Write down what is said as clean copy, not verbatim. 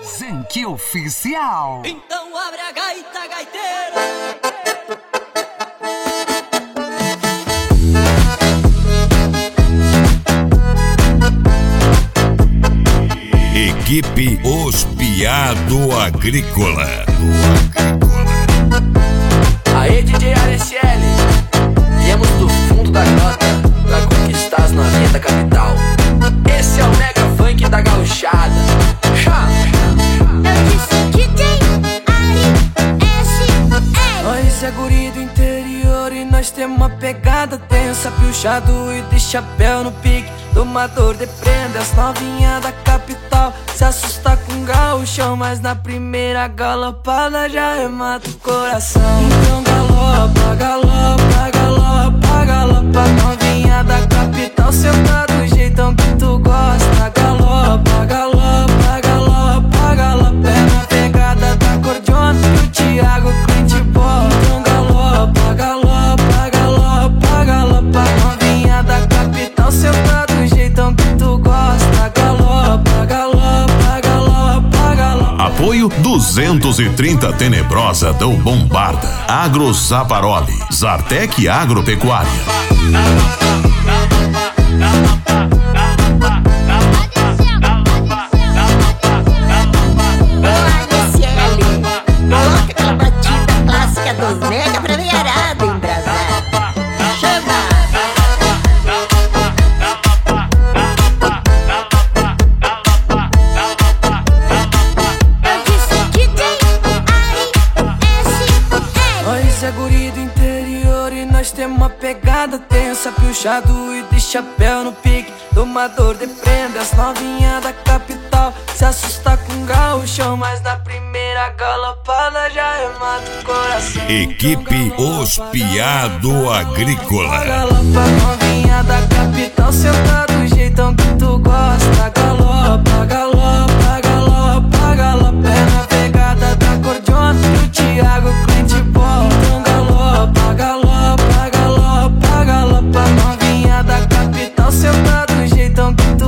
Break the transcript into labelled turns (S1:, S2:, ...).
S1: Zenque Oficial.
S2: Então abre a gaita, gaiteiro.
S3: Equipe Os Piado Agrícola.
S4: Aê, DJ ASL, viemos do fundo da grota pra conquistar as novinhas da capital. Esse é o mega funk da gauchada.
S5: Eu disse DJ ASL.
S4: Nós é guri do interior e nós temos uma pegada tensa. Piochado e de chapéu no pique, domador de prenda. As novinhas da capital se assusta com gauchão, mas na primeira galopada já remata o coração. Então galopa, galopa, galopa, galopa. Novinha da capital, senta do jeitão que tu gosta. Galopa, galopa, galopa, galopa. É na pegada da cordiona que o Thiago Clint bota. Então galopa, galopa, galopa, galopa. Novinha da capital, senta do jeitão que tu gosta. Galopa, galopa, galopa, galopa.
S3: Apoio 230 Tenebrosa do Bombarda. Agro Zaparoli. Zartec Agropecuária.
S5: Coloca aquela batida clássica dos mega pra veiarada embrasada. Chama! Eu disse DJ ASL.
S4: Nós é guri do interior e nós temos uma pegada tensa. Piochado e de chapéu no pique, domador de prenda. As novinhas da capital se assusta com gauchão, mas na primeira galopada já remata o coração.
S3: Equipe Os Piado Agrícola.
S4: Galopa, novinha da capital, senta do jeitão que tu gosta. Galopa, galopa, galopa, galopa. É na pegada da cordiona que o Thiago Clint bota. Então galopa, galopa, galopa, galopa. Novinha da capital, senta do jeitão que tu